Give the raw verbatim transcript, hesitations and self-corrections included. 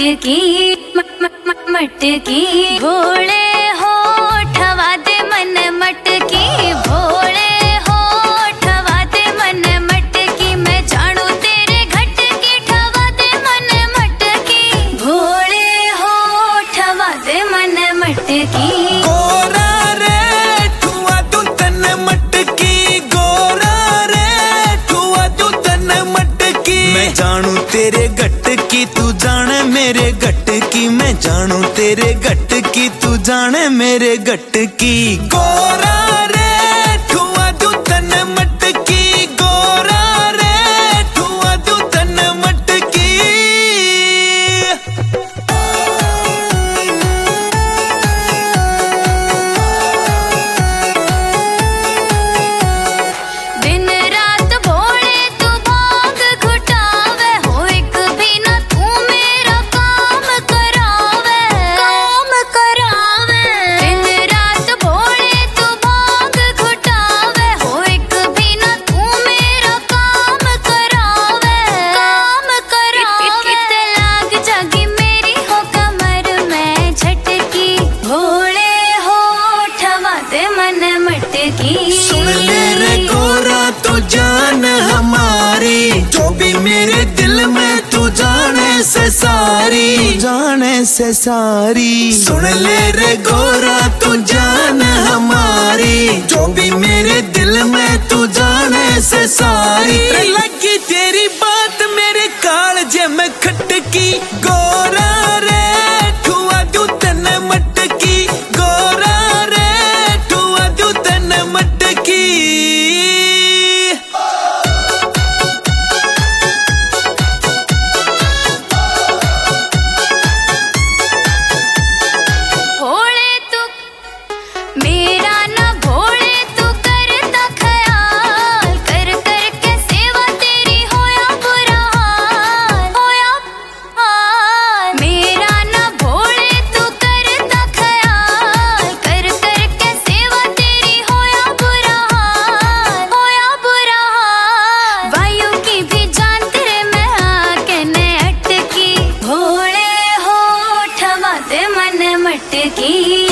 मटकी म, म, म, मटकी भोले होठवा दे मन मटकी भोले होठवा दे मन मटकी मैं जानू तेरे घट की ठवा दे मन मटकी भोले होठवा दे मन मटकी गोरा रे ठुआ दू तन मटकी गोरा रे ठुआ दू तन मटकी मैं जानू तेरे घट की तू जाने मेरे घट की मैं जानू तेरे घट की तू जाने मेरे घट की गोरा रे ठुआ दू तन मटकी गोरा रे ठुआ दू तन मटकी दिन रात भोले तू भाग घुटावे हो एक भी ना तू मेरा काम करावे काम करावे दिन रात भोले तू भाग घुटावे हो एक भी ना तू मेरा काम करावे काम करावे इत लाग जागी मेरी हो कमर में झटकी भोले होठवा दे मन मटकी सुन ले रे गोरा तो जान हमारी जो भी मेरे दिल में तू जाने से सारी जाने से सारी सुन ले रे गोरा तू जान हमारी जो भी मेरे दिल में तू जाने से सारी लगी तेरी बात मेरे कालजे में खटकी गोरा रे ठुआ दू तन मटकी गोरा रे ठुआ दू तन मटकी भोले तू मेरा ना भोले तू करता ख्याल कर कर के सेवा तेरी होया बुरा हाल होया हाल मेरा ना भोले तू करता ख्याल कर कर के सेवा तेरी होया बुरा हाल होया बुरा हाल वायु की भी जान तेरे में आके ने अटकी भोले होठवा दे मन मटकी